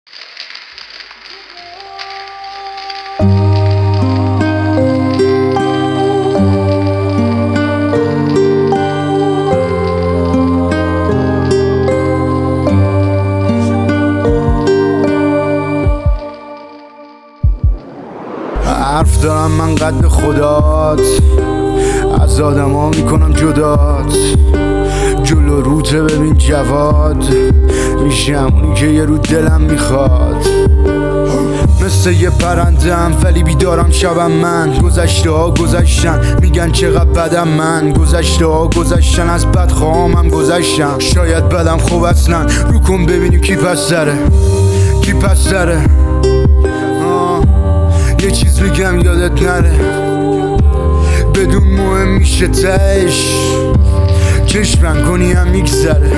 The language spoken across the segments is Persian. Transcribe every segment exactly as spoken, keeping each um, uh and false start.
حرف دارم من قد خدات، از آدم ها میکنم جدات. جلو روته ببین جواد، میشم اونی که یه رو دلم میخواد. مثل یه پرنده ام ولی بیدارم شبم من. گذشته ها گذشتن میگن چقدر بدم من. گذشته ها گذشتن از بدخواهامم گذشتم. شاید بدم خوب اصلا، رو کن ببینی کی پس داره، کی پس داره. یه چیز میگم یادت نره، بدون مهم میشه تهش. چشمن کنی هم میگذره.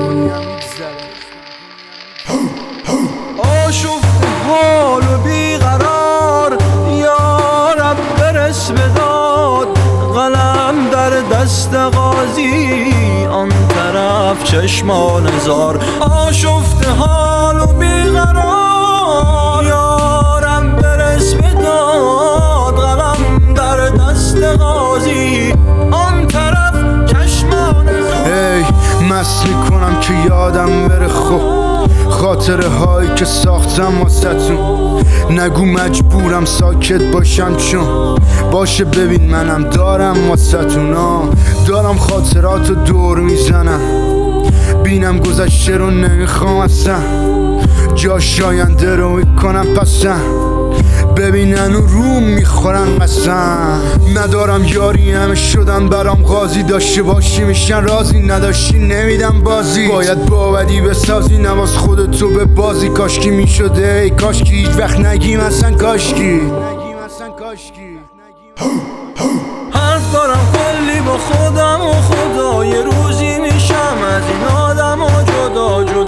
آشفت حال و بیقرار، یا رب برس به داد. قلم در دست غازی، آن طرف چشمان زار. آشفت حال و بیقرار، یا رب برس به داد. قلم در دست غازی، آن طرف چشمان زار. ای مست میکنم که یادم بره خب خاطره هایی که ساختم واسه‌تون. نگو مجبورم ساکت باشم چون باشه ببین منم دارم واسه‌تون. دارم خاطراتو دور میزنم، بینم گذشته رو نمیخوام اصلا. جاش آینده رو میکنم پسن، ببینن و روم میخورن مثلا. ندارم یاری همه شدن برام غازی. داشته باشی میشن رازی، نداشتی نمیدم بازی. باید باودی بسازی نواز خودتو به بازی. کاشکی میشده ای کاشکی هیچ وقت نگیم اصلا کاشکی. حرف دارم کلی با خودم و خدا. یه روزی میشم از این آدم و جدا جدا.